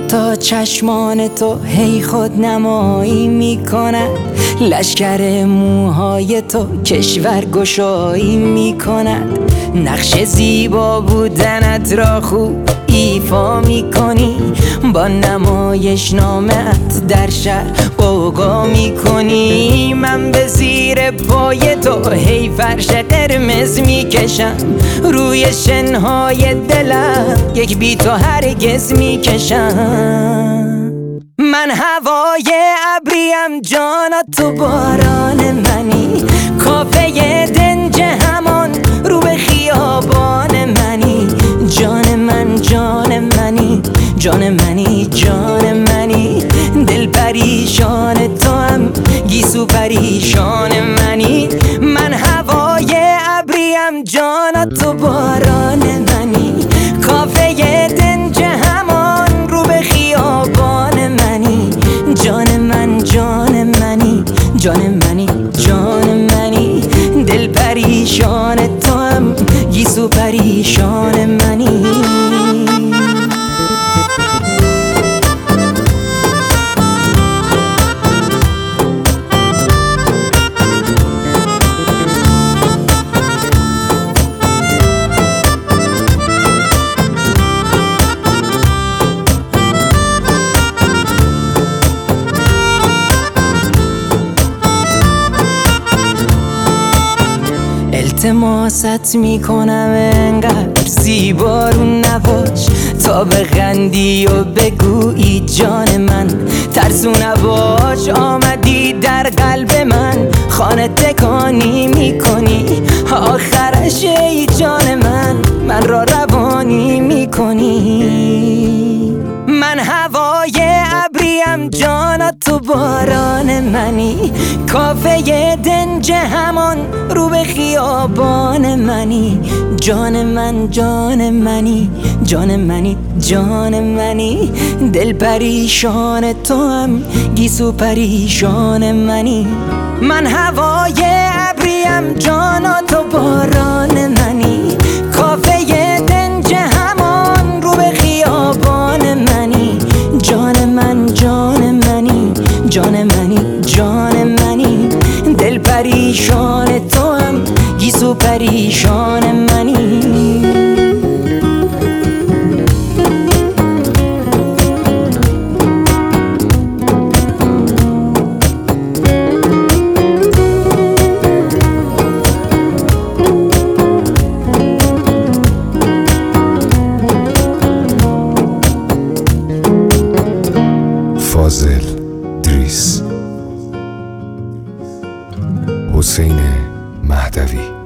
دوتا چشمان تو هی خود نمایی میکند، لشکر موهای تو کشور گشایی میکند. نقش زیبا بودنت را خوب ایفا میکنی، با نمایش نامت در شهر غوغا میکنی. من به زیر پای تو هی فرش قرمز میکشم، روی شنهای دلم یک بی تو هرگز میکشم. من هوای ابریم جانا تو باران منی، کافه دنج همان رو به خیابان منی. جان من جان منی، جان منی جان منی، دل پریشان تو هم گیسو پریشان منی. من هوای ابریم جانا تو باران منی، کافه دنج همان رو به خیابان منی. جان من جان منی، جان منی جان منی، دل پریشان تو هم گیسو پریشان منی. التماست میکنم انقدر زیبا رو نباش، تا بخندی و بگویی جان من ترسو نباش. آمدی در قلب من خانه تکانی میکنی، آخرش ای جان من را روانی میکنی. من هوای ابریم جانا تو باران منی، کافه دنج همان رو به خیابان منی. جان من جان منی، جان منی جان منی، دل پریشان تو هم گیسو پریشان منی. من هوای ابریم جانا تو باران منی، کافه دنج همان رو به خیابان منی. جان من جان منی، جان منی جان منی، دل پریشان تو هم گیسو پریشان منی. فاضل دریس، حسین مهدوی.